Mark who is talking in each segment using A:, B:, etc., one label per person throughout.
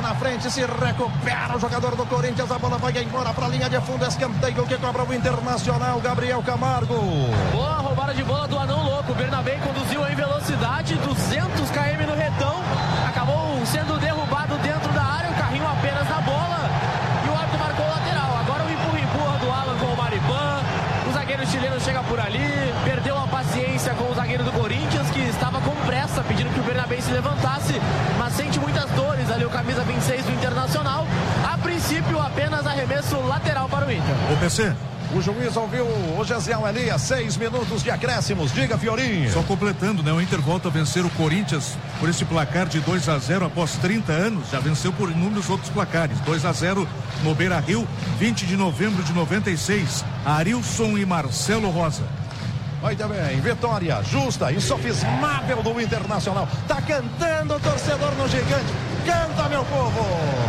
A: na frente, se recupera o jogador do Corinthians, a bola vai embora para a linha de fundo, escanteio que cobra o Internacional, Gabriel Camargo.
B: Boa roubada de bola do Anão Louco, o Bernabé conduziu em velocidade, 200 km no retão, acabou sendo derrubado dentro da área, o carrinho apenas na bola, e o árbitro marcou o lateral. Agora o empurra do Alan com o Maripan, o zagueiro chileno chega por ali, perdeu a paciência com o zagueiro do Corinthians, que estava com pressa, pedindo que o Bernabé se levantasse, mas sente muitas dores ali o camisa 26 do Internacional. A princípio, apenas arremesso lateral para o Inter.
C: O PC.
A: O juiz ouviu o Gesiel Elias, 6 minutos de acréscimos. Diga, Fiorinho.
C: Só completando, né? O Inter volta a vencer o Corinthians por esse placar de 2-0 após 30 anos. Já venceu por inúmeros outros placares. 2-0 no Beira-Rio, 20 de novembro de 96. Arilson e Marcelo Rosa.
A: Muito bem, vitória justa, insofismável do Internacional. Tá cantando o torcedor no Gigante. Canta, meu povo!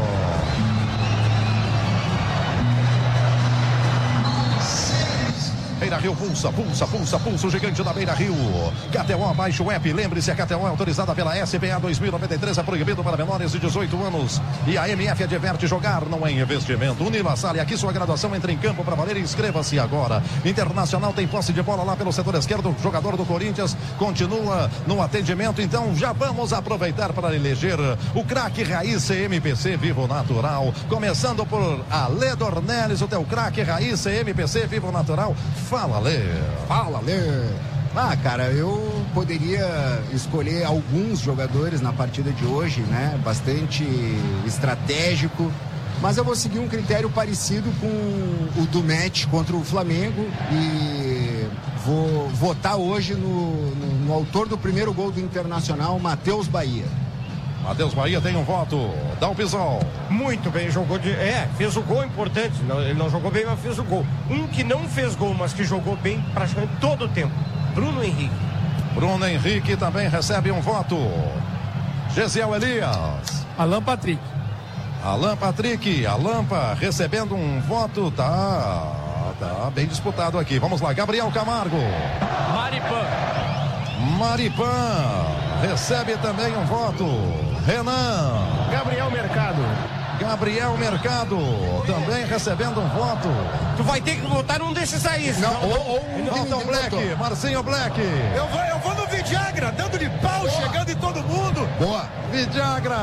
A: Beira Rio pulsa o Gigante da Beira Rio. KTO, baixe o app, lembre-se, a KTO é autorizada pela SPA 2093, é proibido para menores de 18 anos. E a MF adverte: jogar não é investimento. Unila Salle, aqui sua graduação entra em campo para valer, inscreva-se agora. Internacional tem posse de bola lá pelo setor esquerdo, o jogador do Corinthians continua no atendimento, então já vamos aproveitar para eleger o craque raiz CMPC Vivo Natural. Começando por Ale Dornelles, o teu craque raiz CMPC Vivo Natural. Fala, Lê.
D: Ah, cara, eu poderia escolher alguns jogadores na partida de hoje, né? Bastante estratégico. Mas eu vou seguir um critério parecido com o do match contra o Flamengo e vou votar hoje no autor do primeiro gol do Internacional, Matheus Bahia.
A: Matheus Bahia tem um voto. Dá o Pisol.
E: Muito bem, fez o gol importante. Ele não jogou bem, mas fez o gol. Um que não fez gol, mas que jogou bem praticamente todo o tempo. Bruno Henrique.
A: Bruno Henrique também recebe um voto. Gesiel Elias.
F: Alan Patrick.
A: Alampa recebendo um voto. Tá bem disputado aqui. Vamos lá, Gabriel Camargo. Maripan recebe também um voto. Renan.
F: Gabriel
A: Mercado também recebendo um voto.
E: Tu vai ter que votar num desses aí.
A: Milton Black, Marcinho Black.
G: Eu vou no Vidagra, dando de pau, chegando em todo mundo.
D: Boa.
A: Vidagra.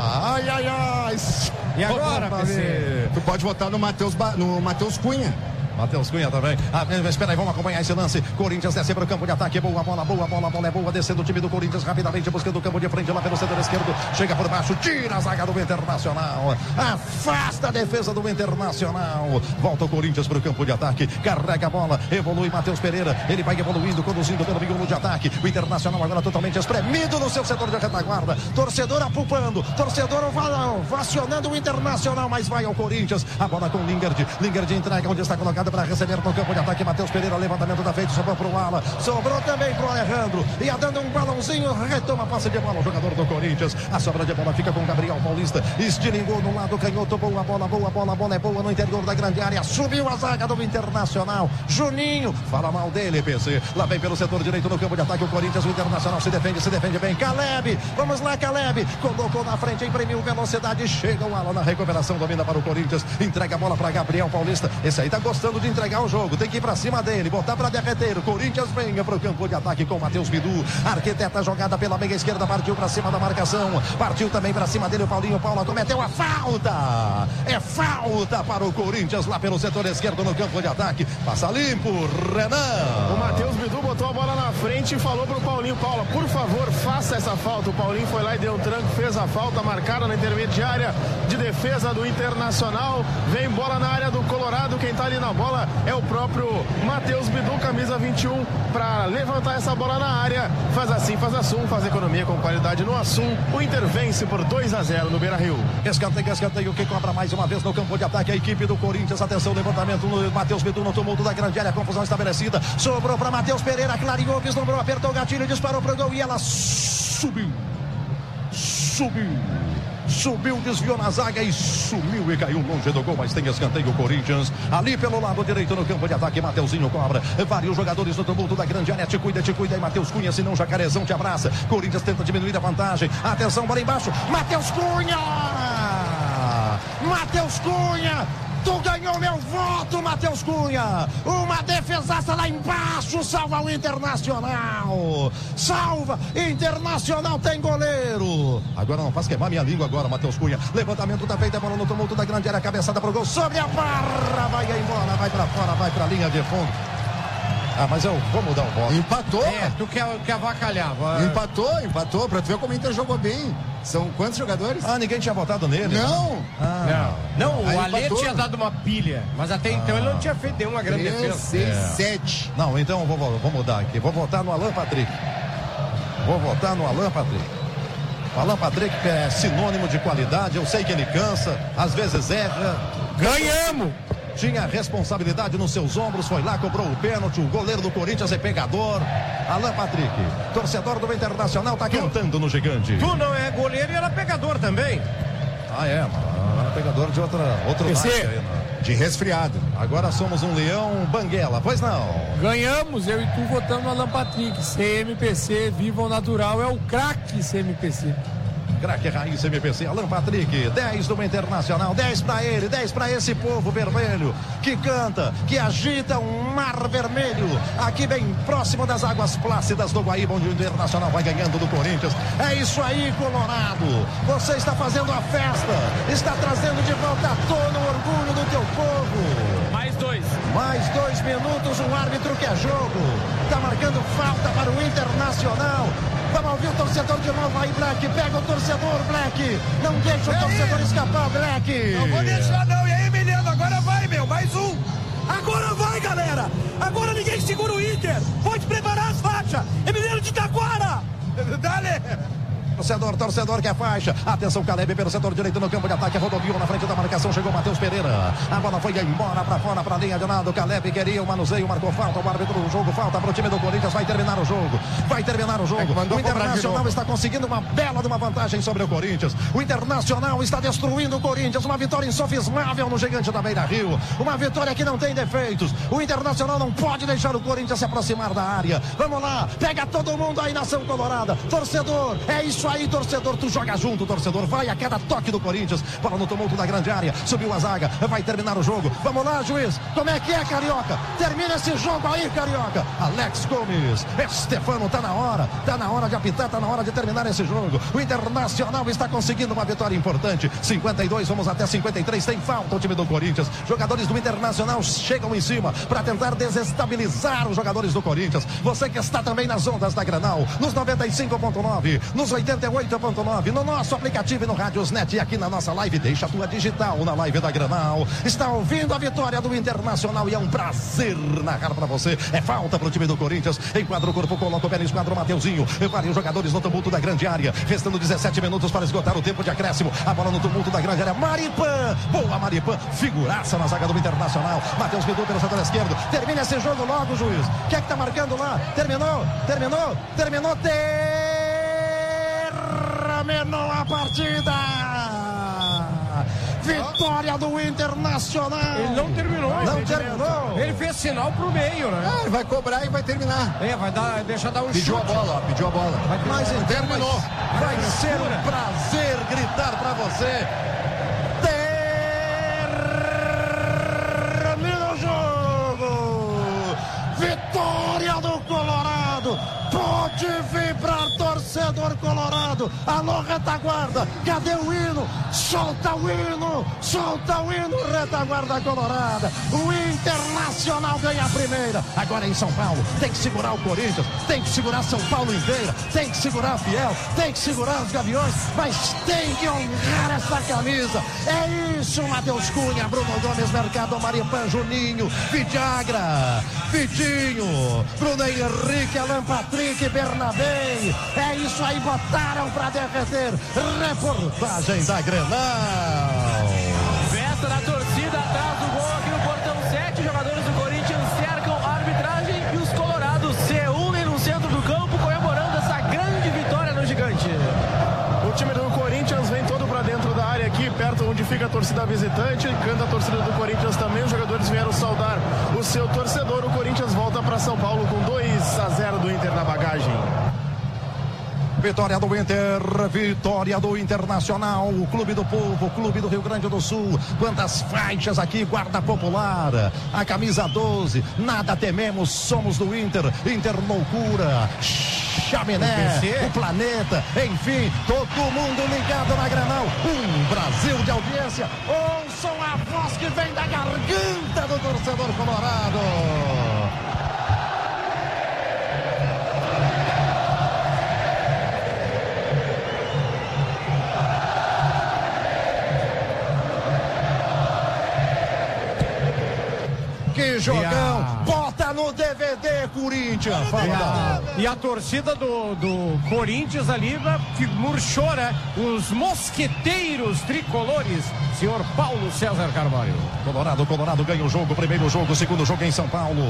A: Ai.
E: E agora, PC?
D: Tu pode votar no Matheus Cunha.
A: Matheus Cunha também. Espera aí, vamos acompanhar esse lance. Corinthians desce para o campo de ataque. Boa bola é boa. Descendo o time do Corinthians rapidamente, buscando o campo de frente lá pelo setor esquerdo. Chega por baixo, tira a zaga do Internacional. Afasta a defesa do Internacional. Volta o Corinthians para o campo de ataque. Carrega a bola, evolui Matheus Pereira. Ele vai evoluindo, conduzindo pelo miolo de ataque. O Internacional agora totalmente espremido no seu setor de retaguarda. Torcedor apupando, torcedor ovacionando o Internacional, mas vai ao Corinthians. A bola com Lingard. Lingard entrega onde está colocado para receber no campo de ataque. Matheus Pereira, levantamento da frente, sobrou para o Ala, sobrou também para o Alejandro, ia dando um balãozinho, retoma a passe de bola o jogador do Corinthians. A sobra de bola fica com Gabriel Paulista, estilingou no lado canhoto, boa bola é boa no interior da grande área, subiu a zaga do Internacional. Juninho, fala mal dele, PC, lá vem pelo setor direito no campo de ataque o Corinthians. O Internacional se defende bem. Caleb, vamos lá, Caleb, colocou na frente, imprimiu velocidade, chega o Ala na recuperação, domina para o Corinthians, entrega a bola para Gabriel Paulista. Esse aí tá gostando de entregar o jogo, tem que ir pra cima dele, botar pra derreter. O Corinthians venha pro campo de ataque com Matheus Bidu, arquiteta a jogada pela meia esquerda, partiu pra cima da marcação, partiu também pra cima dele o Paulinho. Paula cometeu a falta, é falta para o Corinthians lá pelo setor esquerdo no campo de ataque, passa limpo, Renan.
F: O Matheus Bidu botou a bola na frente e falou pro Paulinho: Paula, por favor, faça essa falta. O Paulinho foi lá e deu um tranco, fez a falta, marcada na intermediária de defesa do Internacional. Vem bola na área do Colorado, quem tá ali na bola é o próprio Matheus Bidu, camisa 21, para levantar essa bola na área. Faz assim, faz assum, faz economia com qualidade no Assum. O Inter vence por 2-0 no Beira-Rio.
A: Escanteio que cobra mais uma vez no campo de ataque a equipe do Corinthians. Atenção, levantamento no Matheus Bidu no tumulto da grande área, confusão estabelecida, sobrou para Matheus Pereira, clareou, vislumbrou, apertou o gatilho, disparou pro gol e ela subiu, desviou na zaga e sumiu e caiu longe do gol, mas tem escanteio Corinthians, ali pelo lado direito no campo de ataque. Mateuzinho cobra, vários jogadores no tumulto da grande área, te cuida aí Matheus Cunha, senão Jacarezão te abraça. Corinthians tenta diminuir a vantagem, atenção, bola embaixo, Matheus Cunha! Matheus Cunha. Tu ganhou meu voto, Matheus Cunha. Uma defesaça lá embaixo, salva o Internacional. Salva, Internacional tem goleiro. Agora não faz queimar minha língua agora, Matheus Cunha. Levantamento da feita, bola no tumulto da grande área, cabeçada pro gol, sobre a barra, vai embora, vai pra fora, vai pra linha de fundo. Ah, mas eu vou mudar o voto.
D: Empatou?
E: Tu quer avacalhar.
D: Empatou, pra tu ver como o Inter jogou bem. São quantos jogadores?
A: Ah, ninguém tinha votado nele?
D: Não.
E: Não, o
D: Alê
E: tinha dado uma pilha, mas até então ele não tinha feito nenhuma grande
D: 3,
E: defesa.
D: 6, 7.
A: Não, então eu vou mudar aqui. Vou votar no Alan Patrick. O Alan Patrick é sinônimo de qualidade. Eu sei que ele cansa, às vezes erra.
E: Ganhamos!
A: Tinha responsabilidade nos seus ombros, foi lá, cobrou o pênalti. O goleiro do Corinthians é pegador. Alan Patrick, torcedor do Internacional, tá cantando no gigante.
E: Tu não é goleiro e era pegador também.
A: Ah, é, mano. Era pegador de outro lado aí, né?
D: De resfriado.
A: Agora somos um leão banguela, pois não?
H: Ganhamos, eu e tu votando no Alan Patrick. CMPC, viva o natural, é o craque CMPC.
A: Craque raiz MPC, Alan Patrick, 10 do Internacional, 10 pra ele, 10 pra esse povo vermelho, que canta, que agita um mar vermelho, aqui bem próximo das águas plácidas do Guaíba, onde o Internacional vai ganhando do Corinthians. É isso aí, Colorado, você está fazendo a festa, está trazendo de volta à tona o orgulho do teu povo.
B: Mais 2.
A: Mais 2 minutos, o árbitro quer jogo, está marcando falta para o Internacional. Vamos ouvir o torcedor de novo aí, Black. Pega o torcedor, Black. Não deixa o torcedor escapar, Black.
G: Não vou deixar não. E aí, menino, agora vai, meu. Mais um. Agora vai, galera. Agora ninguém segura o Inter. Pode preparar as faixas. É Mineiro de Taquara. Dale.
A: Torcedor que é faixa. Atenção, Caleb pelo setor direito no campo de ataque. Rodoviou na frente da marcação. Chegou Matheus Pereira. A bola foi embora pra fora, pra linha de lado. Caleb queria o manuseio, marcou falta. O árbitro do jogo, falta pro time do Corinthians. Vai terminar o jogo. O Internacional está conseguindo uma bela de uma vantagem sobre o Corinthians. O Internacional está destruindo o Corinthians. Uma vitória insofismável no gigante da Beira-Rio. Uma vitória que não tem defeitos. O Internacional não pode deixar o Corinthians se aproximar da área. Vamos lá, pega todo mundo aí, nação colorada. Torcedor, é isso aí, torcedor, tu joga junto, torcedor, vai a cada toque do Corinthians, bola no tumulto da grande área, subiu a zaga, vai terminar o jogo, vamos lá, juiz, como é que é, Carioca? Termina esse jogo aí, Carioca. Alex Gomes, Estefano, tá na hora de apitar, tá na hora de terminar esse jogo. O Internacional está conseguindo uma vitória importante, 52, vamos até 53, tem falta o time do Corinthians, jogadores do Internacional chegam em cima para tentar desestabilizar os jogadores do Corinthians. Você que está também nas ondas da Granal, nos 95.9, nos 88.9, no nosso aplicativo e no Radiosnet, e aqui na nossa live, deixa a tua digital na live da Granal. Está ouvindo a vitória do Internacional e é um prazer narrar para você. É falta pro time do Corinthians, enquadra o corpo, coloca o pé no esquadro, Mateuzinho, vários jogadores no tumulto da grande área, restando 17 minutos para esgotar o tempo de acréscimo. A bola no tumulto da grande área, Maripan, boa Maripan, figuraça na zaga do Internacional. Matheus Bidu pelo setor esquerdo, termina esse jogo logo, juiz. Quem é que tá marcando lá? Terminou a partida. Vitória do Internacional.
E: Ele não terminou. Ele fez sinal pro meio, né?
D: Ele vai cobrar e vai terminar.
E: Vai deixar dar um
D: Pediu
E: chute.
D: Pediu a bola.
A: Mas terminou. Vai ser um prazer gritar pra você. Termina o jogo. Vitória do Colorado. Pode vibrar, torcedor colorado. Alô, retaguarda, cadê o hino? Solta o hino, retaguarda colorada. O Internacional ganha a primeira. Agora em São Paulo, tem que segurar o Corinthians, tem que segurar São Paulo inteira, tem que segurar a Fiel, tem que segurar os Gaviões, mas tem que honrar essa camisa. É isso, Matheus Cunha, Bruno Gomes, Mercado, Maripan, Juninho, Vidagra, Vitinho, Bruno Henrique, Alan Patrick, Bernabé. É isso aí, botaram pra derreter. Reportagem da Grenal.
B: Festa da torcida atrás do gol aqui no portão 7. Jogadores do Corinthians cercam a arbitragem e os colorados se unem no centro do campo comemorando essa grande vitória no gigante.
F: O time do Corinthians vem todo pra dentro da área aqui, perto onde fica a torcida visitante. Canta a torcida do Corinthians também. Os jogadores vieram saudar o seu torcedor. O Corinthians volta para São Paulo com 2-0 do Inter na bagagem.
A: Vitória do Inter, vitória do Internacional, o Clube do Povo, o Clube do Rio Grande do Sul. Quantas faixas aqui, guarda popular, a camisa 12, nada tememos, somos do Inter, Inter loucura, Chaminé, o planeta, enfim, todo mundo ligado na Granal, Brasil de audiência, ouçam a voz que vem da garganta do torcedor colorado. Que jogão! Bota no DVD, Corinthians!
E: E a torcida do Corinthians ali murchou, né? Os mosqueteiros tricolores, senhor Paulo César Carvalho.
A: Colorado ganha o jogo, primeiro jogo, segundo jogo em São Paulo.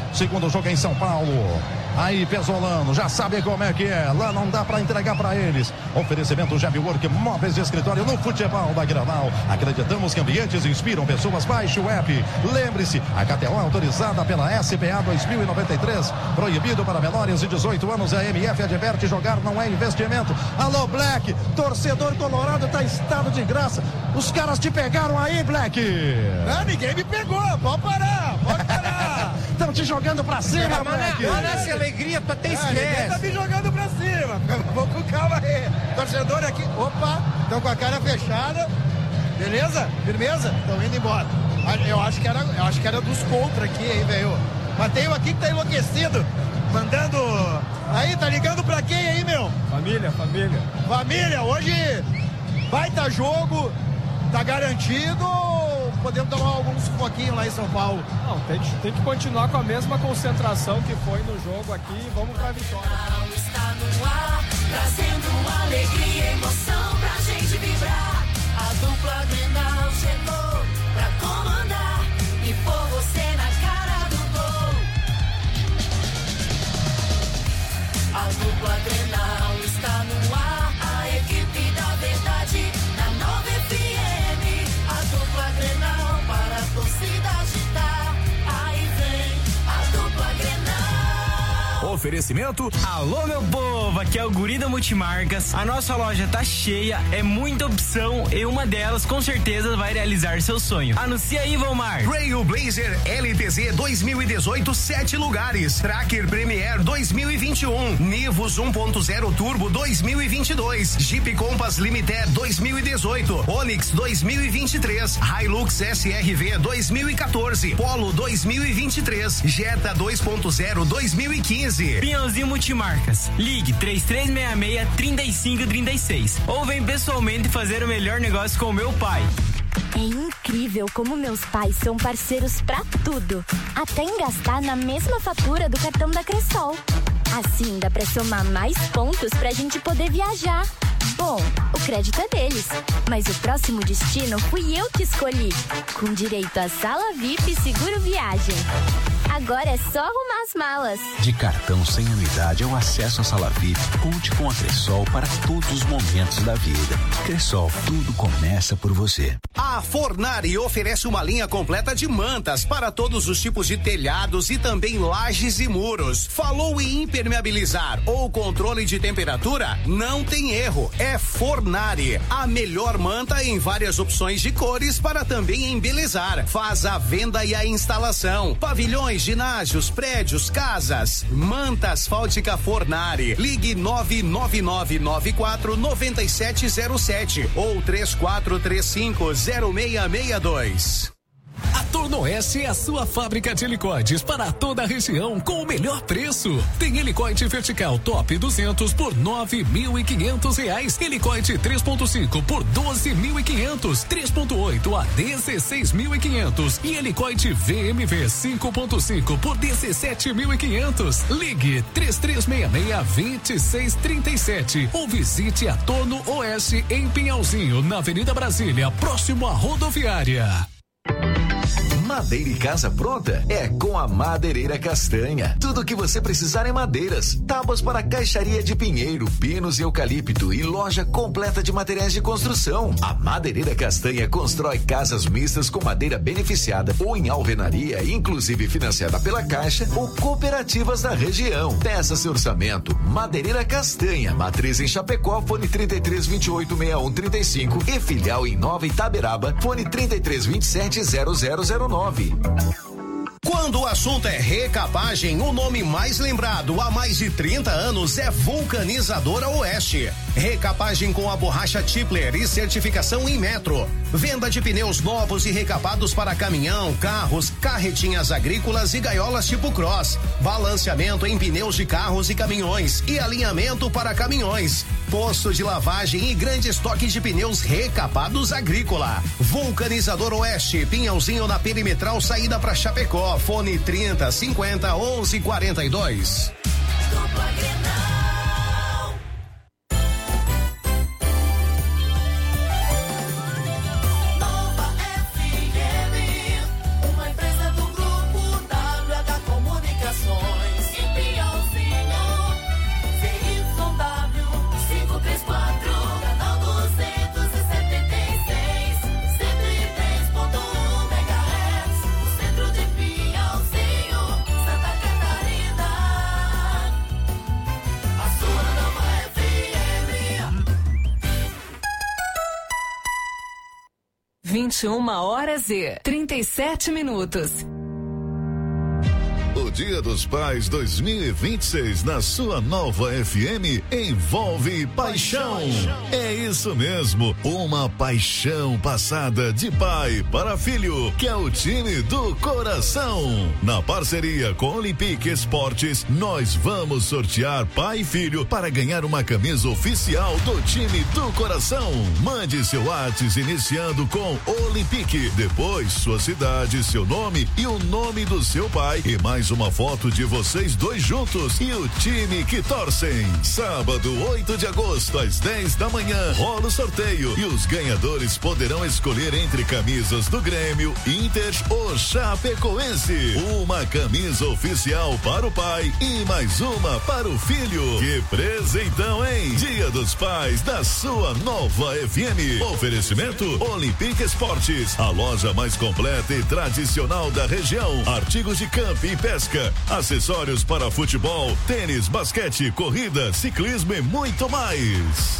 A: Aí, Pesolano, já sabe como é que é. Lá não dá pra entregar pra eles. Oferecimento Jabwork, móveis de escritório no futebol da Granal. Acreditamos que ambientes inspiram pessoas. Baixe o app. Lembre-se, a KTO autorizada pela SPA 2093. Proibido para menores de 18 anos. A MF adverte: jogar não é investimento. Alô, Black, torcedor colorado tá em estado de graça. Os caras te pegaram aí, Black?
G: Não, ninguém me pegou. Pode parar.
A: Estão te jogando pra cima, Black.
E: Olha essa alegria, tu até esquece.
G: Ninguém tá me jogando pra cima. Vou com calma aí. Torcedor aqui, opa, estão com a cara fechada. Beleza? Firmeza? Estão indo embora. Eu acho que era dos contra aqui, hein, velho. Mas tem um aqui que tá enlouquecido. Mandando. Aí, tá ligando pra quem aí, meu? Família, hoje vai tá jogo, tá garantido. Podemos tomar alguns sufoquinhos lá em São Paulo.
H: Não, tem que continuar com a mesma concentração que foi no jogo aqui e vamos pra vitória.
I: Está no ar, trazendo alegria e emoção pra gente vibrar. A dupla Grenal chegou pra comandar e pôr você na cara do gol. A dupla Grenal está no ar, a equipe da verdade na Nova FM. A dupla Grenal para a torcida agitar. Aí vem a dupla Grenal.
J: Oferecimento: alô meu povo, aqui é o Guri da Multimarcas. A nossa loja tá cheia, é muita opção e uma delas com certeza vai realizar seu sonho. Anuncia aí, Valmar.
K: Trailblazer LTZ 2018, 7 lugares. Tracker Premier 2021. Nivus 1.0 Turbo 2022. Jeep Compass Limited 2018. Onix 2023. Hilux SRV 2014. Polo 2023. Jetta 2.0 2015.
J: Pinhãozinho Multimarcas. Ligue 3366-3536 ou vem pessoalmente fazer o melhor negócio com o meu pai.
L: É incrível como meus pais são parceiros pra tudo, até em gastar na mesma fatura do cartão da Cressol. Assim dá pra somar mais pontos pra gente poder viajar. Bom, o crédito é deles, mas o próximo destino fui eu que escolhi, com direito a sala VIP e seguro viagem. Agora é só arrumar as malas.
M: De cartão sem anuidade ao acesso à sala VIP, conte com a Cressol para todos os momentos da vida. Cressol, tudo começa por você.
K: A Fornari oferece uma linha completa de mantas para todos os tipos de telhados e também lajes e muros. Falou em impermeabilizar ou controle de temperatura? Não tem erro, é Fornari. A melhor manta em várias opções de cores para também embelezar. Faz a venda e a instalação. Pavilhões, ginásios, prédios, casas. Manta asfáltica Fornari. Ligue 999949707 ou 34350662.
N: A Torno-Oeste é a sua fábrica de helicoides para toda a região com o melhor preço. Tem helicoide vertical top 200 por R$9.500. Helicoide 3.5 por R$12.500. 3.8 a R$16.500. E helicoide VMV 5.5 por R$17.500. Ligue 3366-2637 ou visite a Torno-Oeste em Pinhalzinho, na Avenida Brasília, próximo à rodoviária.
O: Madeira e casa pronta é com a Madeireira Castanha. Tudo o que você precisar em madeiras, tábuas para caixaria de pinheiro, pinos e eucalipto e loja completa de materiais de construção. A Madeireira Castanha constrói casas mistas com madeira beneficiada ou em alvenaria, inclusive financiada pela Caixa ou cooperativas da região. Peça seu orçamento. Madeireira Castanha, matriz em Chapecó, fone 33286135 e filial em Nova Itaberaba, fone 33270009.
K: Quando o assunto é recapagem, o nome mais lembrado há mais de 30 anos é Vulcanizadora Oeste. Recapagem com a borracha Tipler e certificação em metro. Venda de pneus novos e recapados para caminhão, carros, carretinhas agrícolas e gaiolas tipo cross. Balanceamento em pneus de carros e caminhões e alinhamento para caminhões. Posto de lavagem e grande estoque de pneus recapados agrícola. Vulcanizador Oeste, Pinhalzinho na Perimetral, saída para Chapecó. Fone 3050-1142.
P: Horas e 37 minutos.
Q: O Dia dos Pais 2026 na sua Nova FM envolve paixão. É isso mesmo, uma paixão passada de pai para filho, que é o time do coração. Na parceria com Olympique Esportes, nós vamos sortear pai e filho para ganhar uma camisa oficial do time do coração. Mande seu WhatsApp iniciando com Olympique, depois sua cidade, seu nome e o nome do seu pai e mais uma foto de vocês dois juntos e o time que torcem. Sábado, 8 de agosto, às 10 da manhã, rola o sorteio e os ganhadores poderão escolher entre camisas do Grêmio, Inter ou Chapecoense. Uma camisa oficial para o pai e mais uma para o filho. Que presentão, hein? Dia dos Pais da sua Nova FM. Oferecimento Olympique Esportes, a loja mais completa e tradicional da região. Artigos de campo e pesca, acessórios para futebol, tênis, basquete, corrida, ciclismo e muito mais.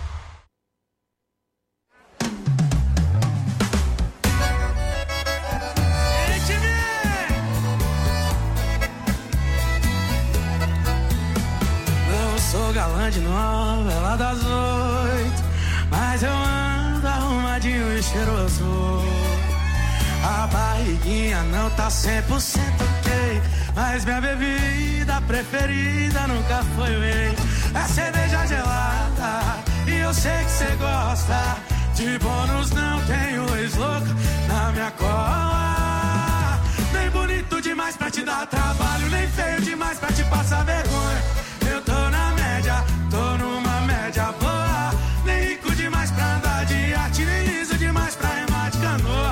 R: Não sou galã de novela das 8, mas eu ando arrumadinho e cheiroso. A barriguinha não tá 100% ok, mas minha bebida preferida nunca foi whey. É cerveja gelada e eu sei que cê gosta. De bônus não tenho ex-louca na minha cola. Nem bonito demais pra te dar trabalho, nem feio demais pra te passar vergonha. Eu tô na média, tô numa média boa. Nem rico demais pra andar de arte, nem liso demais pra remar de canoa.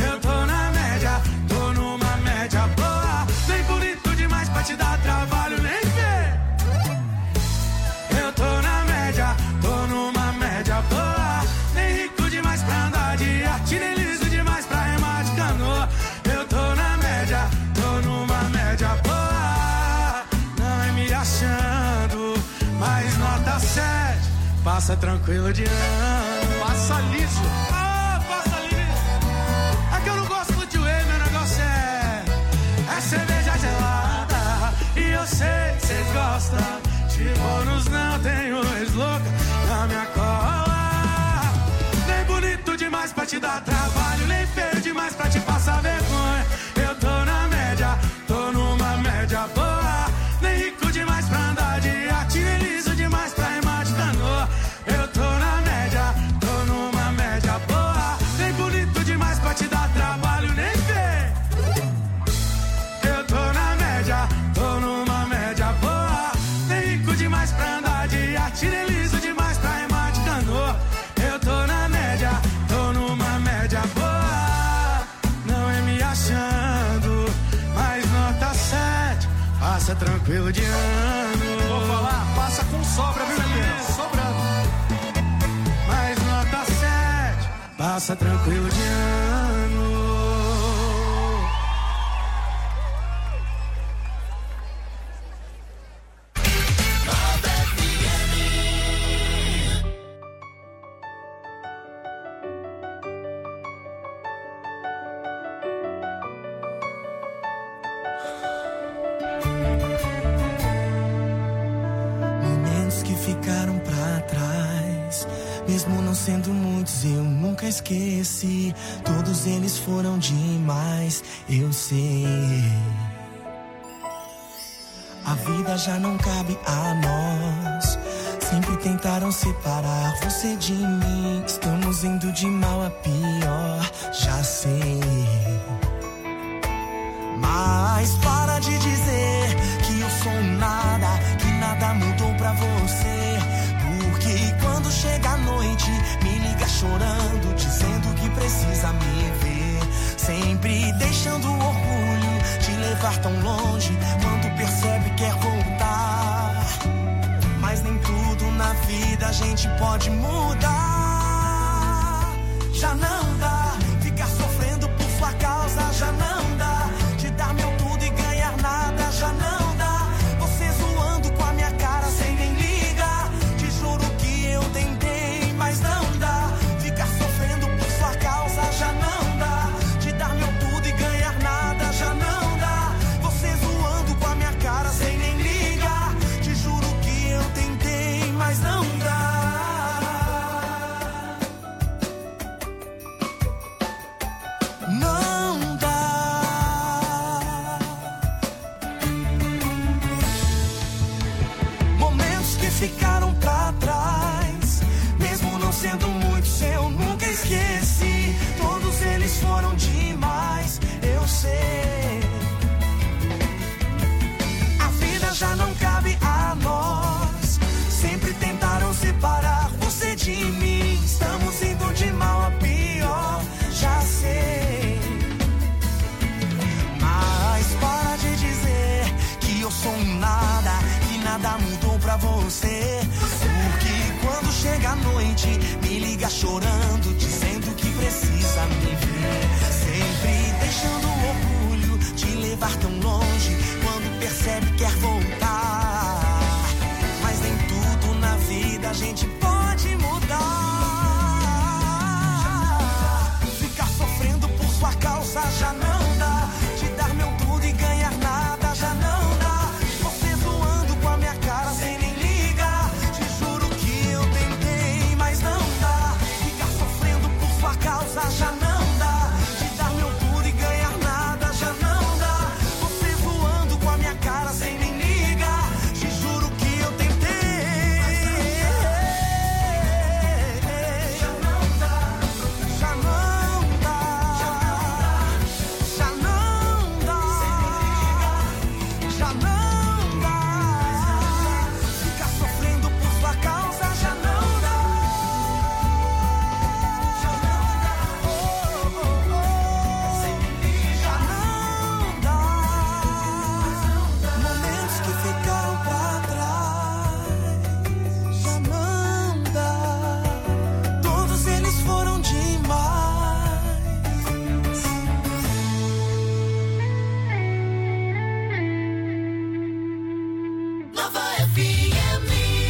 R: Te dá trabalho, nem ver. Eu tô na média, tô numa média boa. Nem rico demais pra andar de arte, nem liso demais pra remar de canoa. Eu tô na média, tô numa média boa. Não é me achando, mas nota 7. Passa tranquilo de ano. Passa liso. Passa liso. É que eu não gosto de whey, meu negócio é cerveja gelada. E eu sei que cês gostam. De bônus não tenho ex-louca na minha cola. Nem bonito demais pra te dar trabalho, nem feio demais pra te passar vergonha. Eu tô na média, tô numa média boa. Nem rico demais pra andar de arte, nem liso demais pra remar de canoa. Eu tô na média, tô numa média boa. tranquilo de ano.
C: Vou falar, passa com sobra, viu, sobrando.
R: Mais nota 7, passa tranquilo de ano.
S: Ficaram pra trás, mesmo não sendo muitos, eu nunca esqueci. Todos eles foram demais, eu sei. A vida já não cabe a nós. Sempre tentaram separar você de mim. Estamos indo de mal a pior, já sei. Mas para de dizer que eu sou nada, que nada mudou pra você. Porque quando chega a noite, me liga chorando, dizendo que precisa me ver. Sempre deixando o orgulho te levar tão longe. Quando percebe quer voltar. Mas nem tudo na vida a gente pode mudar. Já não dá, ficar sofrendo por sua causa já não dá. Dar meu tudo e ganhar nada já não dá. Você zoando com a minha cara sem nem ligar. Te juro que eu tentei, mas não dá. Ficar sofrendo por sua causa já não dá. Te dar meu tudo e ganhar nada já não dá. Você zoando com a minha cara sem nem ligar. Te juro que eu tentei, mas não dá. Não dá. Ficaram pra trás, mesmo não sendo muitos, eu nunca esqueci. Todos eles foram demais, eu sei. A vida já não cabe a nós. Sempre tentaram separar você de mim. Estamos indo de mal a pior, já sei. Mas para de dizer que eu sou nada, que nada mudou pra você. Porque quando chega a noite, me liga chorando, dizendo que precisa me ver. Sempre deixando o orgulho te levar tão longe. Quando percebe quer voltar. Mas nem tudo na vida a gente pode mudar. Ficar sofrendo por sua causa já não dá. Te dar meu tudo e ganhar nada já não dá. Você zoando com a minha cara sem nem ligar. Te juro que eu tentei, mas não dá. Ficar sofrendo por sua causa já não dá. Te dar meu tudo e ganhar nada já não dá. Você zoando com a minha cara sem nem ligar. Te juro que eu tentei, já não dá. Já não dá. Já não dá. Já não dá. Ficar sofrendo por sua causa já não dá. Já não dá. Já não dá. Momentos que ficaram pra trás já não dá. Todos eles foram demais.
I: Nova FM.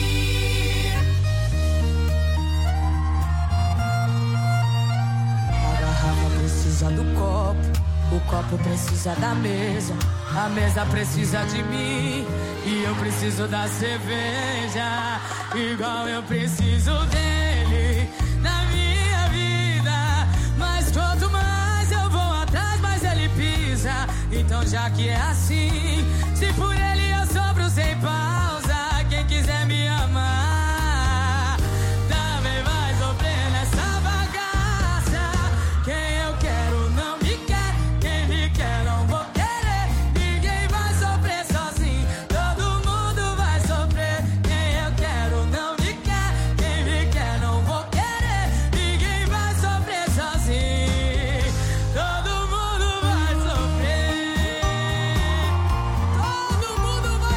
T: A garrafa precisa do copo, o copo precisa da mesa, a mesa precisa de mim e eu preciso da cerveja, igual eu preciso dele na minha vida. Mas quanto mais eu vou atrás, mais ele pisa. Então já que é assim, se por ele eu sobro sem pausa, quem quiser me amar também vai sofrer nessa bagaça. Quem eu quero não me quer, quem me quer não vou querer. Ninguém vai sofrer sozinho, todo mundo vai sofrer. Quem eu quero não me quer, quem me quer não vou querer. Ninguém vai sofrer sozinho, todo mundo vai sofrer. Todo mundo vai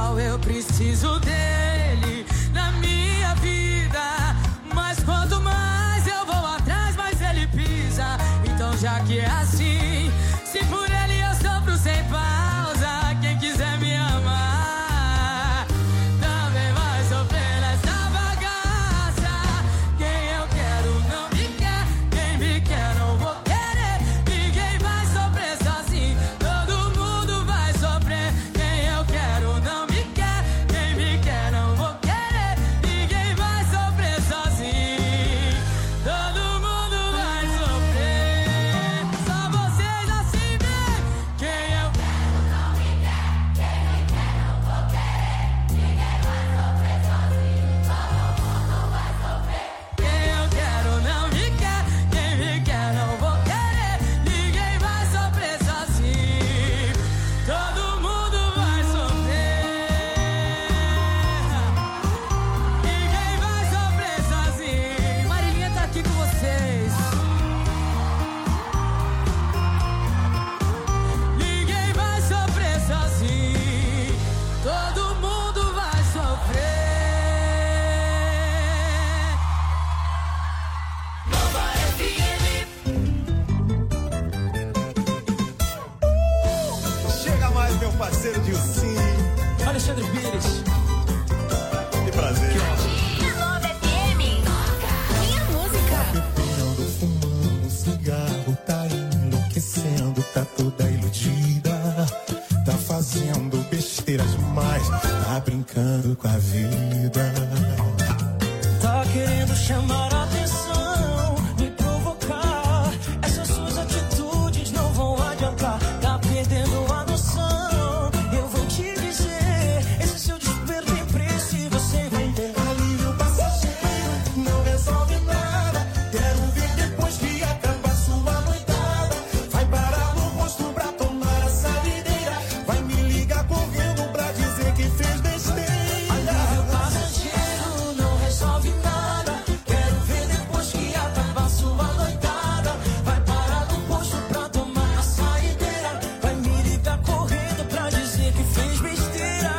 T: mal, eu preciso dele na minha vida. Mas quanto mais eu vou atrás, mais ele pisa. Então já que é assim, se por ele eu sofro sem pausa, quem quiser me amar também vai sofrer nessa bagaça. Quem eu quero não me quer, quem me quer não vou querer. Ninguém vai sofrer sozinho, todo mundo vai sofrer. Quem eu quero não me quer, quem me quer não vou querer. Ninguém vai sofrer sozinho, todo mundo vai sofrer. Só vocês assim bem. Quem eu quero não me quer, quem me quer não vou querer. Ninguém vai sofrer sozinho, todo mundo vai sofrer. Quem eu quero não me quer, quem me quer não vou querer. Ninguém vai sofrer sozinho, todo mundo vai sofrer. Ninguém vai sofrer sozinho. Marilinha tá aqui com vocês. Ninguém vai sofrer sozinho, todo mundo vai sofrer. Nova FM.
U: Chega mais, meu parceiro Dilcinho.
T: Alexandre Pires.
U: Que prazer.
L: Nova FM. Minha música.
U: Bebendo, fumando, cigarro, tá enlouquecendo, tá toda iludida. Tá fazendo besteira demais, tá brincando com a vida.
S: Tá querendo chamar a atenção, me provocar. Essas suas atitudes não vão adiantar. Tá perdendo a noção. Eu vou te dizer, esse seu desespero tem preço e você vai ter.
U: Alívio passageiro, não resolve nada. Quero ver depois que acabar sua noitada. Vai parar no rosto pra tomar a saideira. Vai me ligar correndo pra dizer que fez besteira.
S: Alívio passageiro, não resolve nada. Quero ver depois que acabar sua noitada. Vai parar no posto pra tomar a saideira. Vai me ligar correndo pra dizer que fez besteira.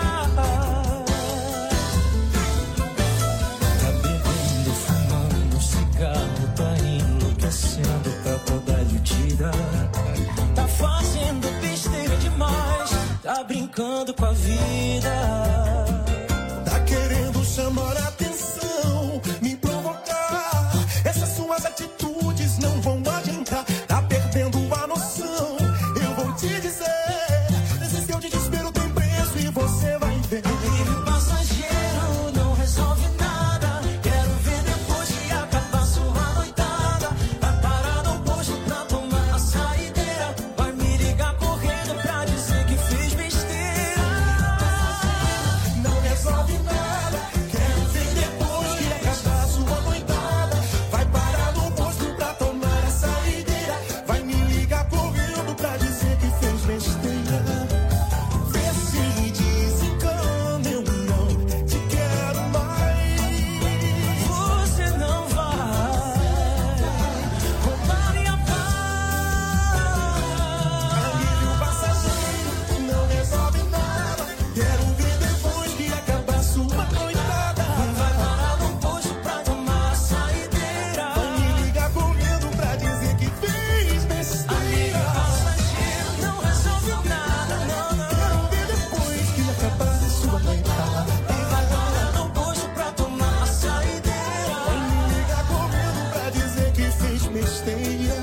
S: Tá bebendo, fumando cigarro, tá enlouquecendo, tá toda iludida. Tá fazendo besteira demais, tá brincando com a vida.
U: Tá querendo chamar a atenção, me provocar. Essas suas atitudes não vão adiantar. Tá perdendo a noção. Eu vou te dizer, esse seu desespero tem preço e você vai ver.
S: Alívio passageiro, não resolve nada. Quero ver depois que acabar sua noitada. Vai parar no posto pra tomar a saideira. Vai me ligar correndo pra dizer que fez besteira.
U: Não resolve nada. Quero ver depois que acabar sua noitada. Vai parar no posto pra tomar a saideira. Vai me ligar correndo pra dizer que fez besteira. Vê se desencana, eu não te quero mais.
S: Você não vai roubar minha paz.
U: Alívio passageiro, não resolve nada. Quero ver depois que acabar sua noitada.
S: Vai parar no posto pra tomar a saideira.
U: Vai me ligar correndo pra dizer que fez besteira.
S: Alívio passageiro, não resolve nada. Não, não.
U: Quero ver depois que acabar sua noitada.
S: Vai parar no posto pra tomar a saideira.
U: Vai me ligar correndo pra dizer que fez besteira.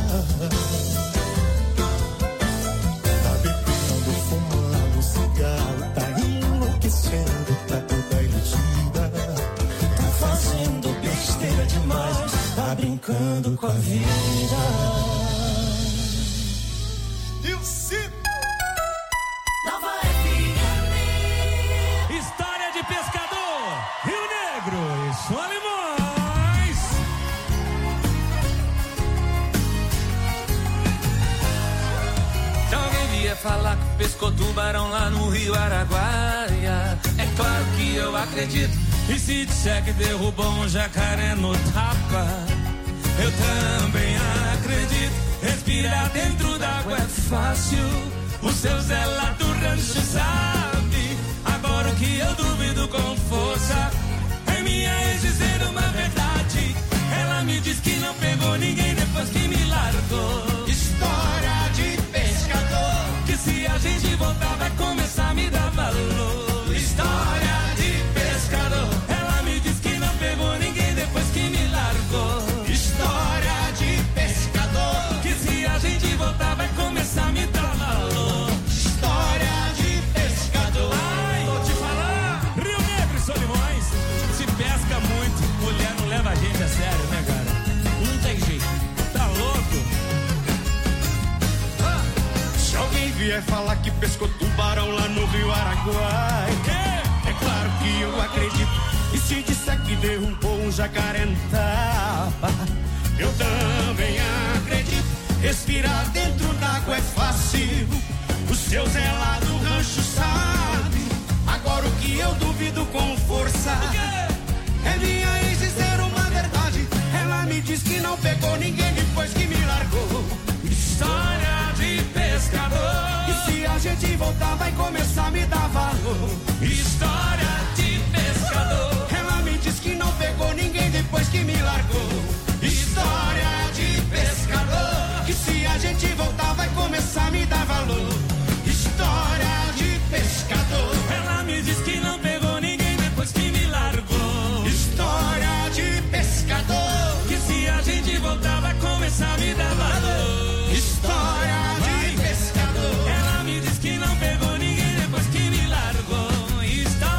U: Tá bebendo, fumando cigarro, tá enlouquecendo, tá toda iludida.
S: Tá fazendo besteira demais, tá brincando com a vida.
I: Nova FM.
E: História de pescador, Rio Negro e Solimões.
R: Se alguém vier falar que pescou tubarão lá no Rio Araguaia, é claro que eu acredito. E se disser que derrubou um jacaré no tapa, eu também acredito. Respirar dentro d'água é fácil, o seu Zé lá do rancho sabe. Agora depois que me largou. História de pescador, que se a gente voltar vai começar a me dar valor. História de pescador, ela me diz que não pegou ninguém depois que me largou. História de pescador, que se a gente voltar vai começar a me dar valor. História de pescador. Ai, vou te falar, Rio Negro e Solimões, se pesca muito, mulher não leva a gente a sério, né, cara? Não tem jeito, tá louco? Se alguém vier falar que pescou tubarão lá no Rio Araguaia, é claro que eu acredito. E se disser que derrubou um jacaré no tapa, eu também acredito. Respirar dentro d'água é fácil, o seu Zé lá do rancho sabe. Agora o que eu duvido com força é minha ex dizer uma verdade. Ela me diz que não pegou ninguém depois que me largou. História de pescador, e se a gente voltar vai começar a me dar valor. História de pescador, ela me diz que não pegou ninguém depois que me largou. História de pescador, que se a gente voltar vai começar a me dar valor. História de pescador, ela me diz que não pegou ninguém depois que me largou. História de pescador, que se a gente voltar vai começar a me dar valor. História de pescador, ela me diz que não pegou ninguém depois que me largou. História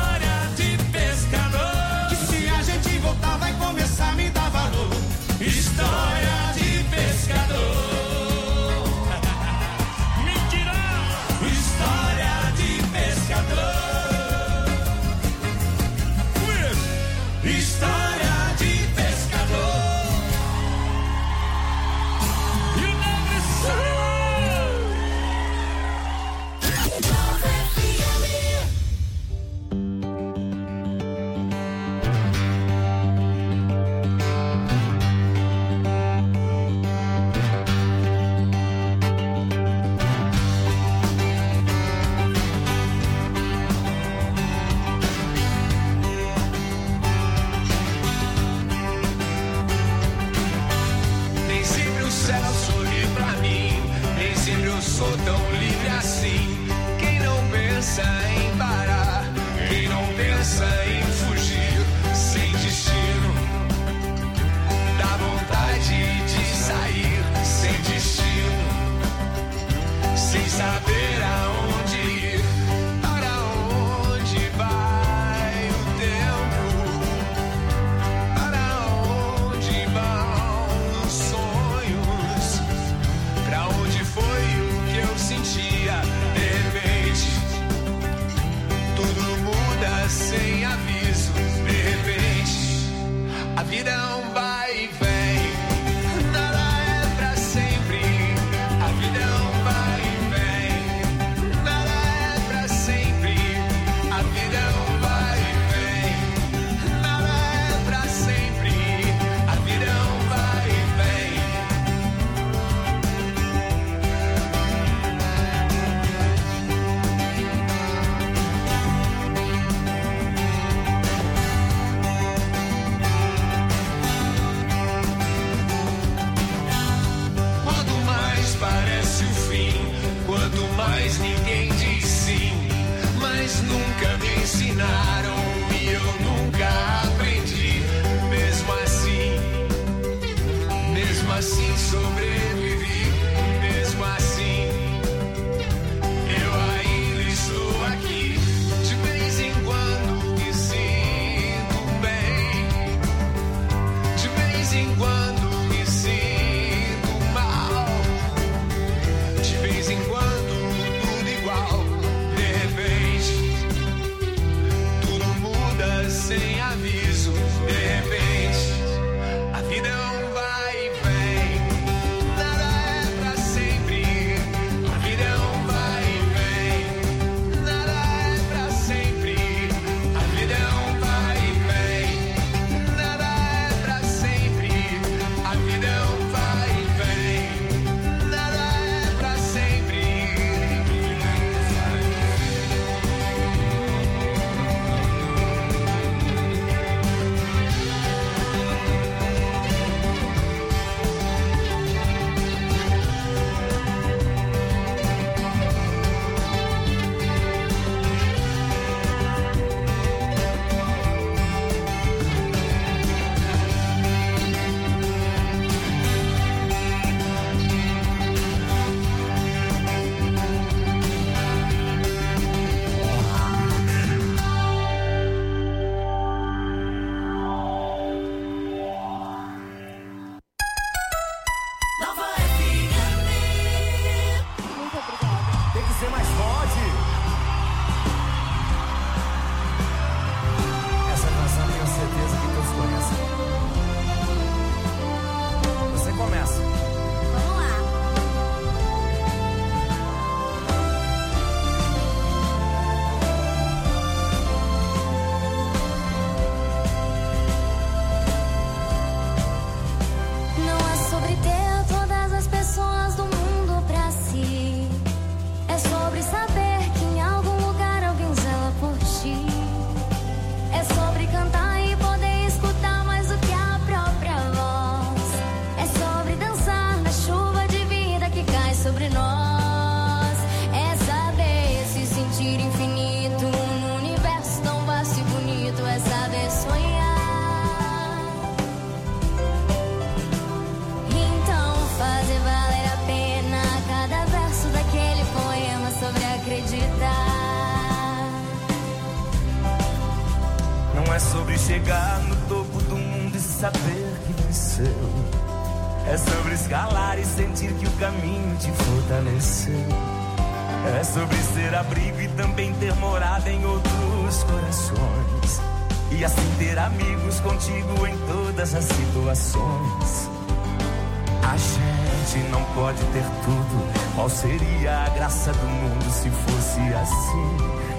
D: é sobre chegar no topo do mundo e saber que venceu. É sobre escalar e sentir que o caminho te fortaleceu. É sobre ser abrigo e também ter morada em outros corações. E assim ter amigos contigo em todas as situações. A gente não pode ter tudo. Qual seria a graça do mundo se fosse assim?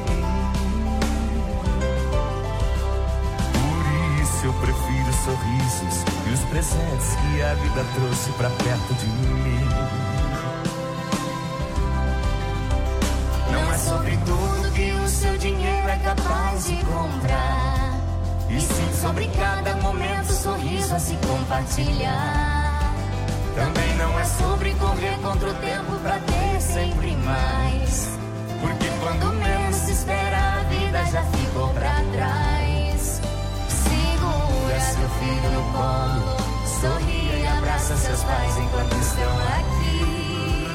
D: Por isso eu prefiro sorrisos e os presentes que a vida trouxe pra perto de mim. Não é sobre tudo que o seu dinheiro é capaz de comprar, e sim sobre cada momento, sorriso a se compartilhar. Também não é sobre correr contra o tempo pra ter sempre mais, porque quando menos se espera a vida já ficou pra trás. Segura seu filho no colo, sorri e abraça seus pais enquanto estão aqui.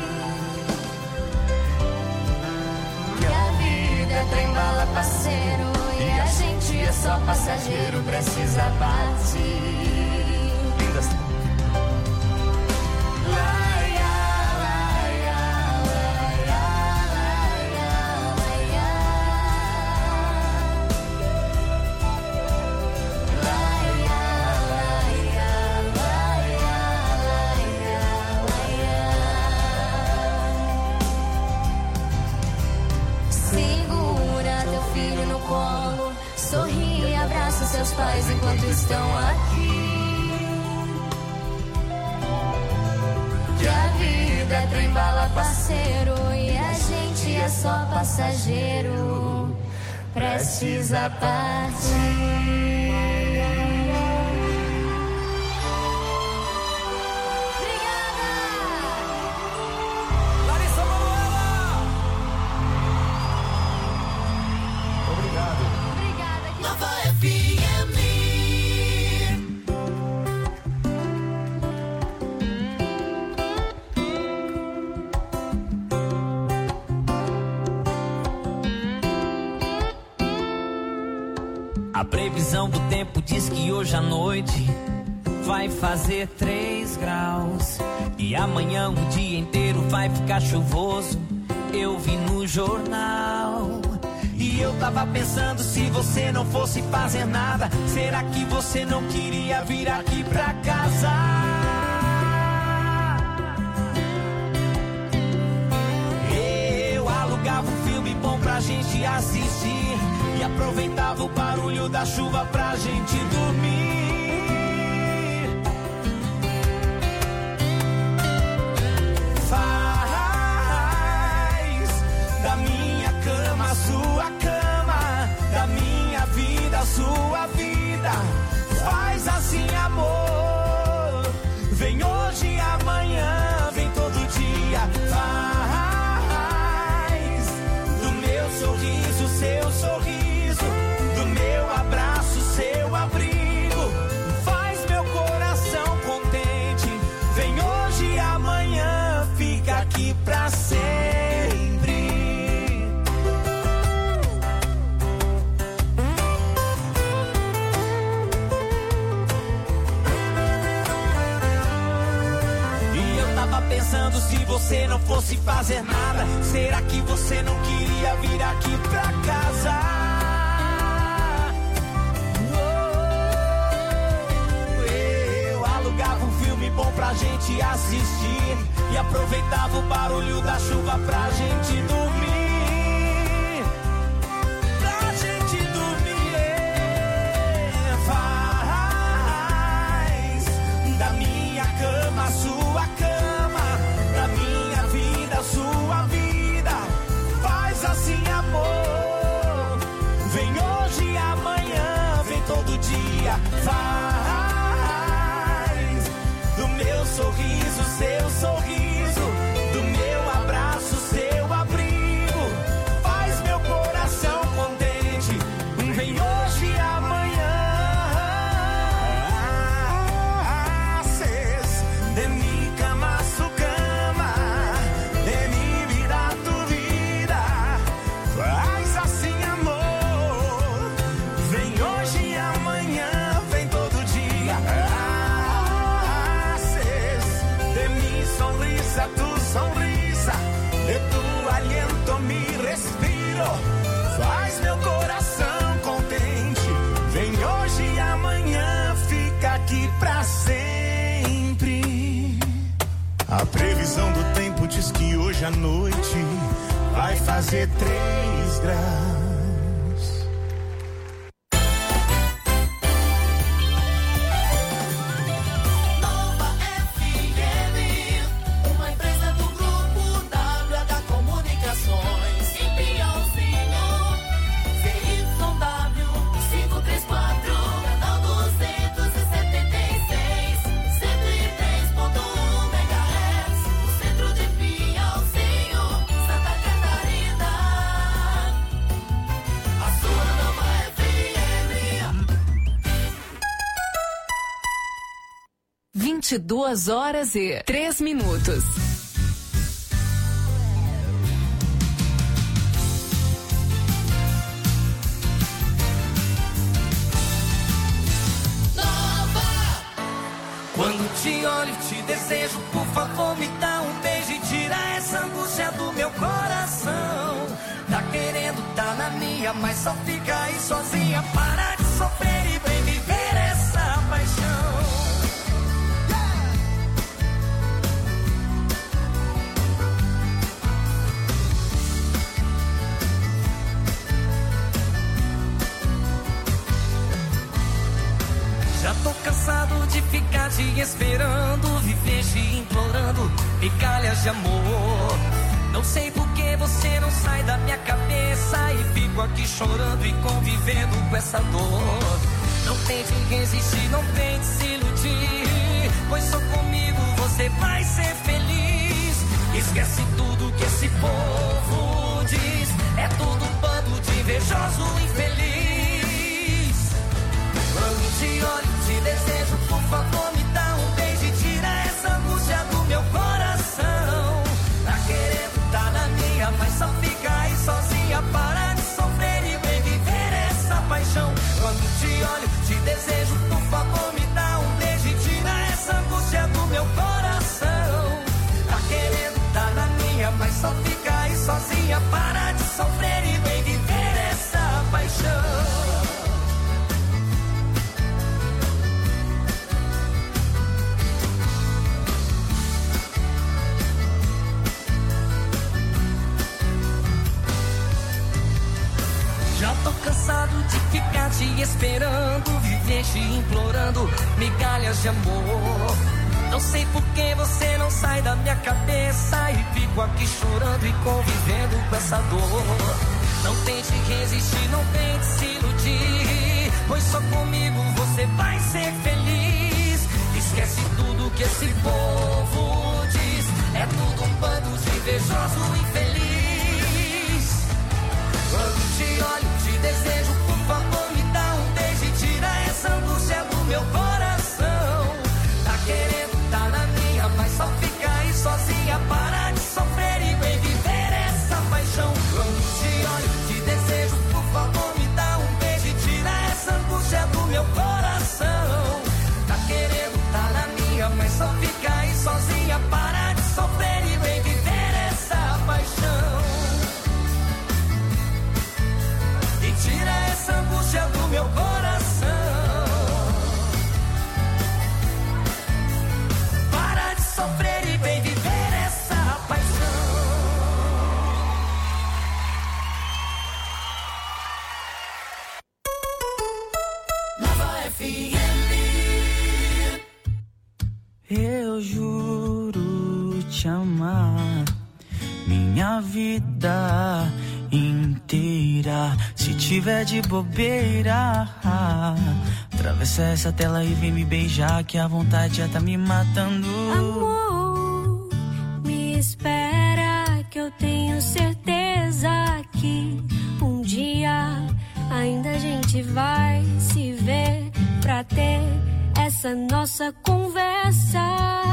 D: Que a vida é trem-bala, parceiro, e a gente é só passageiro, precisa partir. Sorri e abraça seus pais enquanto estão aqui. Que a vida é trem-bala, parceiro, e a gente é só passageiro, precisa partir.
V: A previsão do tempo diz que hoje à noite vai fazer 3 graus. E amanhã o dia inteiro vai ficar chuvoso, eu vi no jornal. E eu tava pensando, se você não fosse fazer nada, será que você não queria vir aqui pra casa? Eu alugava um filme bom pra gente assistir e aproveitava o barulho da chuva pra gente dormir. Faz da minha cama a sua cama, da minha vida a sua vida. Faz assim, amor. Vem hoje e amanhã, vem todo dia. Faz do meu sorriso seu sorriso, do meu abraço seu abrigo. Faz meu coração contente. Vem hoje e amanhã, fica aqui pra sempre. E eu tava pensando, se você não fosse fazer nada, será que você não queria vir aqui pra casa? Eu alugava um filme bom pra gente assistir e aproveitava o barulho da chuva pra gente dormir. Pra gente dormir. Faz da minha cama a sua cama, da minha vida a sua vida. Faz assim, amor. Vem hoje e amanhã, vem todo dia. Faz do meu sorriso seu sorriso, do meu abraço seu abrigo. Faz meu coração contente. Vem hoje e amanhã. Haces de mi cama su cama, de mi vida tu vida. Faz assim, amor. Vem hoje e
S: pra sempre.
U: A previsão do tempo diz que hoje à noite vai fazer 3 graus.
P: De 2h03.
S: Quando te olho, te desejo, por favor, me dá um beijo e tira essa angústia do meu coração. Tá querendo, tá na minha, mas só fica aí sozinha. Para de sofrer e vem viver essa paixão. Já tô cansado de ficar te esperando, viver te implorando, migalhas de amor. Não sei por que você não sai da minha cabeça e fico aqui chorando e convivendo com essa dor. Não tente resistir, não tente se iludir, pois só comigo você vai ser feliz. Esquece tudo que esse povo diz, é tudo um bando de invejoso infeliz. Quando te olho, te desejo, por favor, me dá um beijo e tira essa angústia do meu coração. Tá querendo, tá na minha, mas só fica aí sozinha. Para de sofrer e vem viver essa paixão. Quando te olho, te desejo, por favor, me dá um beijo e tira essa angústia do meu coração. Tá querendo, tá na minha, mas só fica aí sozinha. Para de sofrer e vem viver essa paixão. Já tô cansado de ficar te esperando, viver te implorando, migalhas de amor. Não sei por que você não sai da minha cabeça e fico aqui chorando e convivendo com essa dor. Não tente resistir, não tente se iludir, pois só comigo você vai ser feliz. Esquece tudo que esse povo diz, é tudo um bando de invejoso infeliz. Quando te olho, te desejo, por favor, me dá um beijo e tira essa angústia do meu coração. Tá querendo, tá na minha, mas só fica aí sozinha. Para de sofrer e vem viver essa paixão. Quando te olho, te desejo, por favor, me dá um beijo e tira essa angústia do meu coração. Tá querendo, tá na minha, mas só fica aí sozinha. Para de sofrer e vem viver essa paixão. Tira essa angústia do meu coração. Para de sofrer e vem viver essa paixão. Nova FM.
B: Eu juro te amar, minha vida inteira. Se tiver de bobeira, atravessa essa tela e vem me beijar, que a vontade já tá me matando.
F: Amor, me espera, que eu tenho certeza que um dia ainda a gente vai se ver pra ter essa nossa conversa.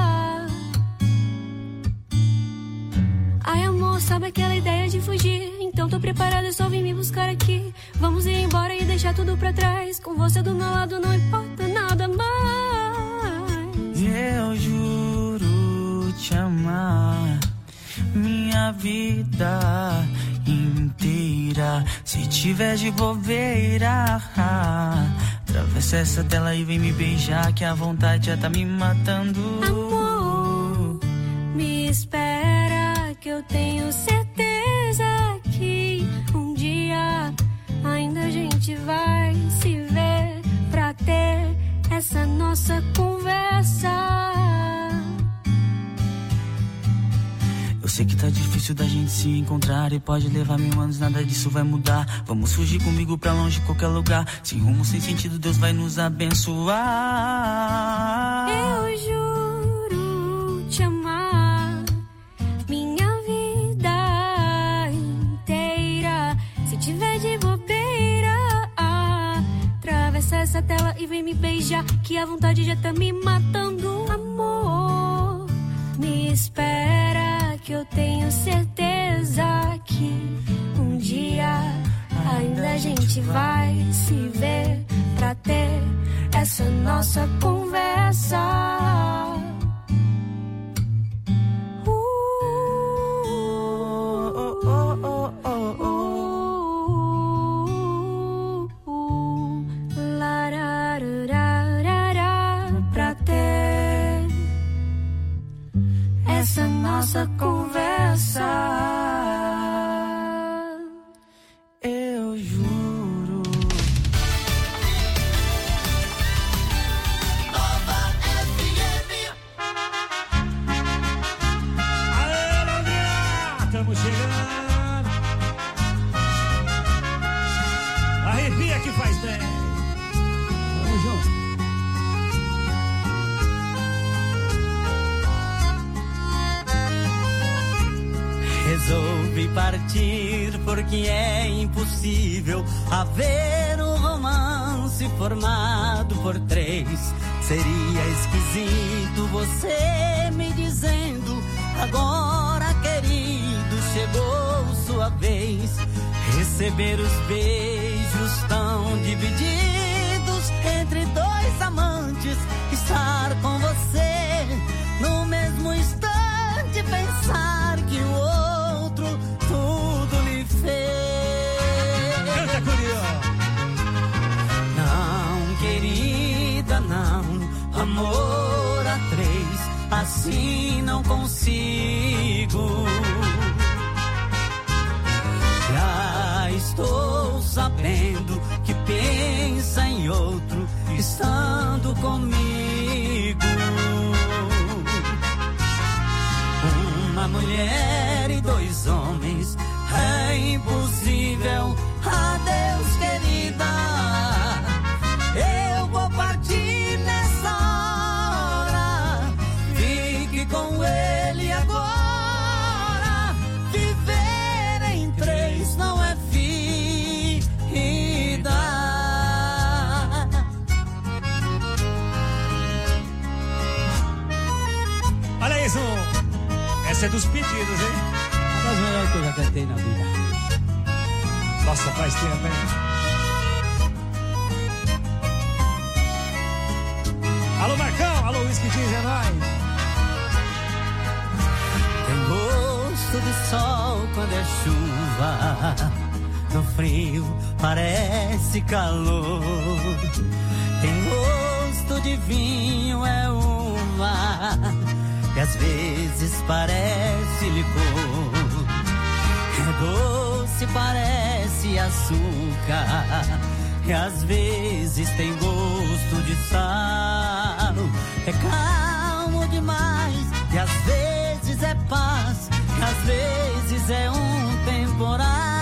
F: Ai, amor, sabe aquela ideia de fugir? Então tô preparada, só vem me buscar aqui. Vamos ir embora e deixar tudo pra trás. Com você do meu lado não importa nada mais.
B: Eu juro te amar, minha vida inteira. Se tiver de bobeira, atravessa Atravessa essa tela e vem me beijar, que a vontade já tá me matando.
F: Amor, me espera, que eu tenho certeza que um dia ainda a gente vai se ver pra ter essa nossa conversa.
B: Eu sei que tá difícil da gente se encontrar e pode levar 1000 anos, nada disso vai mudar. Vamos fugir comigo pra longe, qualquer lugar. Sem rumo, sem sentido, Deus vai nos abençoar.
F: Eu juro te amar, minha vida inteira. Se tiver de bobeira, atravessa essa tela e vem me beijar, que a vontade já tá me matando. Amor, me espera, que eu tenho certeza que um dia ainda a gente vai se ver pra ter essa nossa conversa. Pra ter essa nossa conversa.
B: Eu juro.
I: Nova FM.
A: Aê, Londrina! Tamo chegando. Arrepia que faz bem. Tamo junto.
V: Resolvi partir porque é impossível haver um romance formado por 3. Seria esquisito você me dizendo: agora, querido, chegou sua vez. Receber os beijos tão divididos entre 2 amantes, estar com você no mesmo instante, pensar que o outro tudo lhe fez.
A: Canta, Curió.
V: Não, querida, não. Amor a 3, assim não consigo. Já estou sabendo que pensa em outro, estando comigo. Uma mulher e 2 homens é impossível. Adeus, querida. Eu vou partir nessa hora. Fique com ele agora. Viver em 3 não é vida.
A: Olha isso. Essa é dos pedidos, hein?
G: Uma das melhores que eu já cantei na vida.
A: Nossa, faz tempo, hein? Alô, Marcão! Alô, Whisky Jeans, é nóis!
V: Tem gosto de sol quando é chuva. No frio parece calor. Tem gosto de vinho, é uva, e às vezes parece licor. É doce, parece açúcar, e às vezes tem gosto de sal. É calmo demais, e às vezes é paz, e às vezes é um temporal.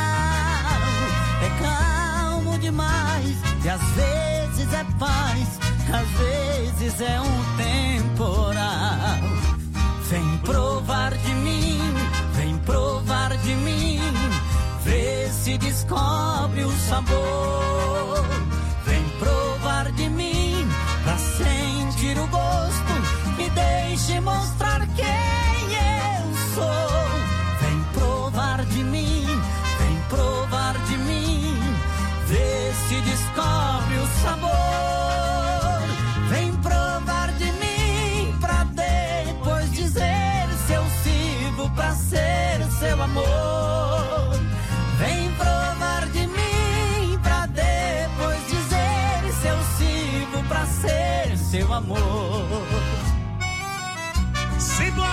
V: É calmo demais, e às vezes é paz, às vezes é um temporal. Vem provar de mim, vem provar de mim, vê se descobre o sabor. Vem provar de mim, pra sentir o gosto, me deixe mostrar quem eu sou. Vem provar de mim, vem provar de mim, vê se descobre o sabor. Vem provar de mim, pra depois dizer se eu sirvo pra ser seu amor. Vem provar de mim, pra depois
B: amor.
A: Simbora!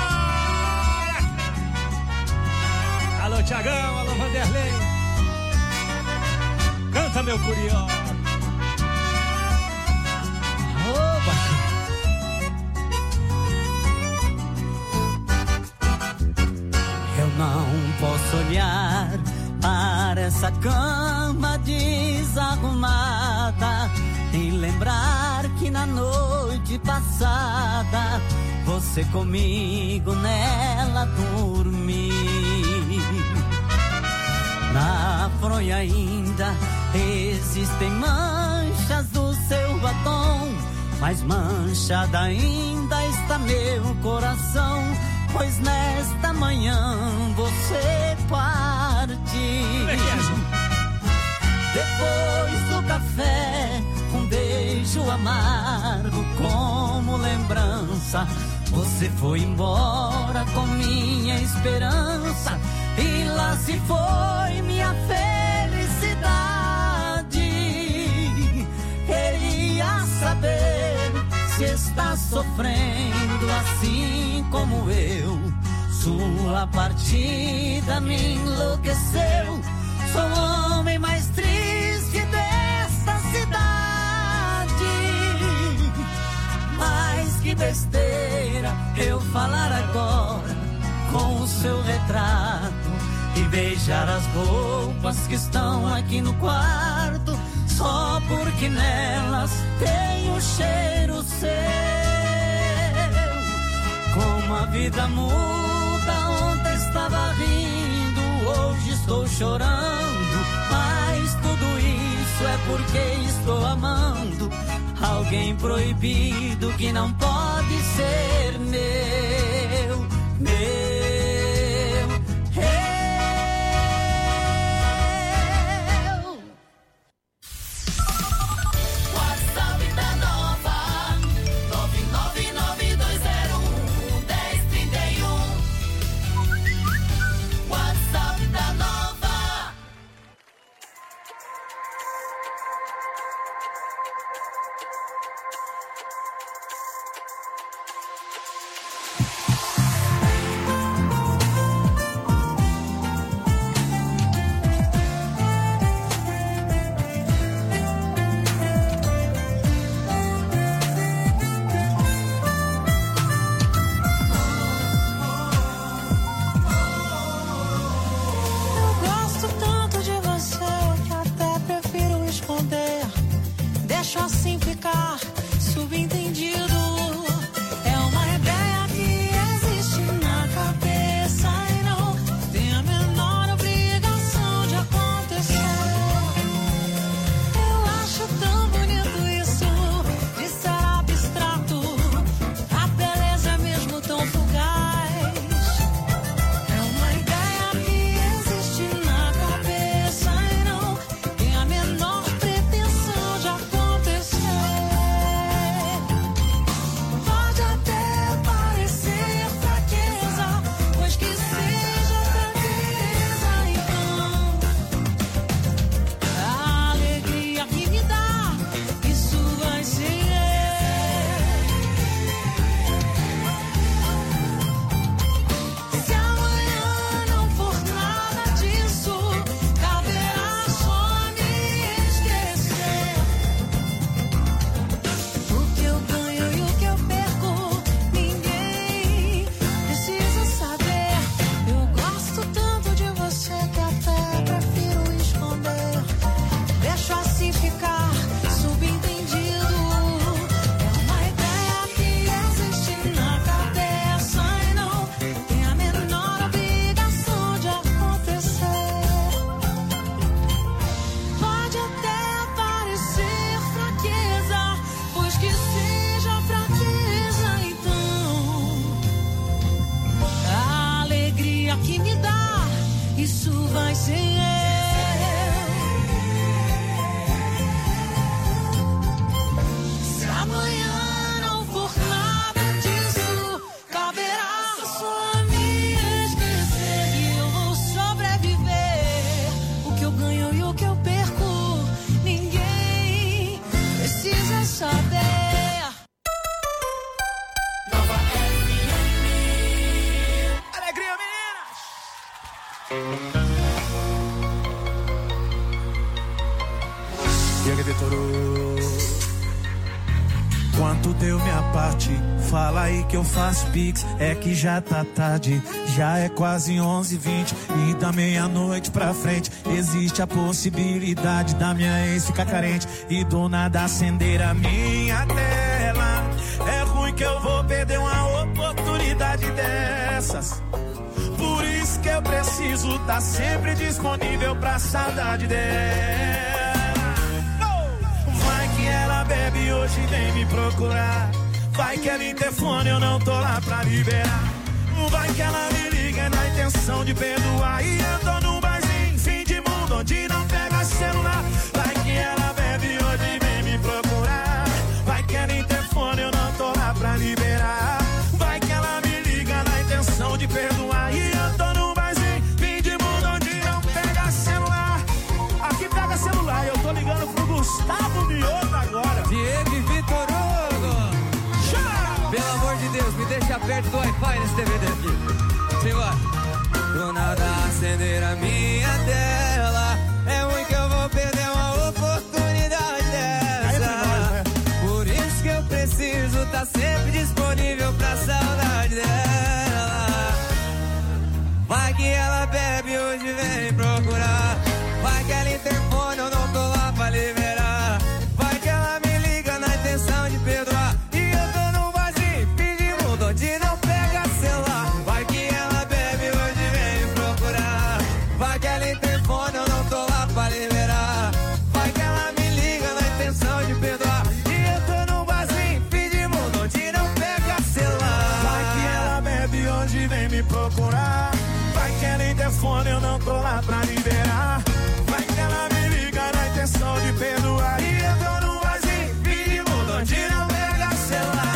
A: Alô, Tiagão, alô, Vanderlei. Canta, meu curió.
B: Opa! Eu não posso olhar para essa cama desarrumada e lembrar que na noite passada você comigo nela dormiu. Na fronha ainda existem manchas do seu batom, mas manchada ainda está meu coração, pois nesta manhã você partiu. Depois do café, um beijo amargo como lembrança, você foi embora com minha esperança, e lá se foi minha felicidade. Queria saber se está sofrendo assim como eu. Sua partida me enlouqueceu. Sou o homem mais triste desta cidade. Mas que besteira eu falar agora com o seu retrato e beijar as roupas que estão aqui no quarto, só porque nelas tem o cheiro seu. Como a vida muda, ontem estava rindo, hoje estou chorando, mas tudo isso é porque estou amando alguém proibido que não pode ser meu, meu.
U: Quanto deu minha parte? Fala aí que eu faço pix. É que já tá tarde, já é quase 11h20. E da meia-noite pra frente existe a possibilidade da minha ex ficar carente e do nada acender a minha tela. É ruim que eu vou perder uma oportunidade dessas. Por isso que eu preciso tá sempre disponível pra saudade dela. Vai que ela bebe hoje e vem me procurar. Vai que ela interfone, eu não tô lá pra liberar. Vai que ela me liga na intenção de perdoar. E eu tô num barzinho, fim de mundo, onde não pega celular. Vai que ela bebe hoje e vem me procurar. Vai que ela interfone, eu não tô lá pra liberar. Vai que ela me liga na intenção de perdoar. E eu tô num barzinho, fim de mundo, onde não pega celular. Aqui pega celular, eu tô ligando pro Gustavo Mioto agora.
H: Diego e Vitor Hugo. Pelo amor de Deus, me deixa perto do Wi-Fi nesse DVD aqui. Simbora. Do nada acender a minha tela. É ruim que eu vou perder uma oportunidade dessa. Por isso que eu preciso tá sempre disponível pra saudade dela. Vai que ela bebe hoje vem procurar. Vai que ela interfone, eu não tô lá pra liberar. Vai que ela me liga na intenção de perdoar. E eu tô num vazio, fim de mundo, onde não pega celular. Vai que ela bebe hoje vem me procurar. Vai que ela interfone, eu não tô lá pra liberar. Vai que ela me liga na intenção de perdoar. E eu tô num vazio, fim de mundo, onde não pega celular.
U: Vai que ela bebe hoje vem me procurar. Vai que ela interfone, eu não tô lá pra liberar. Vai que ela me liga na intenção de perdoar. E eu tô num vazio, fim de mundo, onde não pega celular.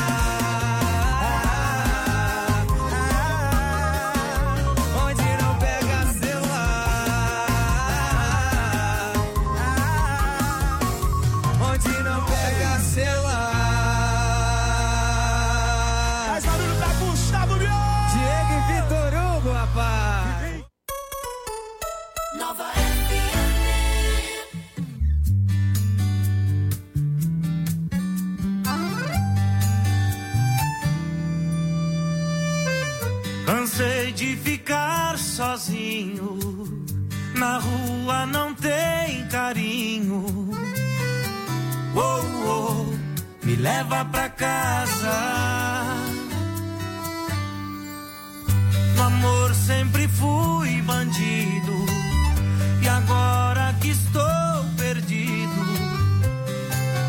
H: Onde não pega celular. Onde não pega celular.
U: Faz barulho pra Gustavo Mioto.
H: Diego e Vitor Hugo, rapaz.
D: Nova FM.
U: Cansei de ficar sozinho. Na rua não tem carinho. Oh, oh, me leva pra casa. No amor sempre fui bandido.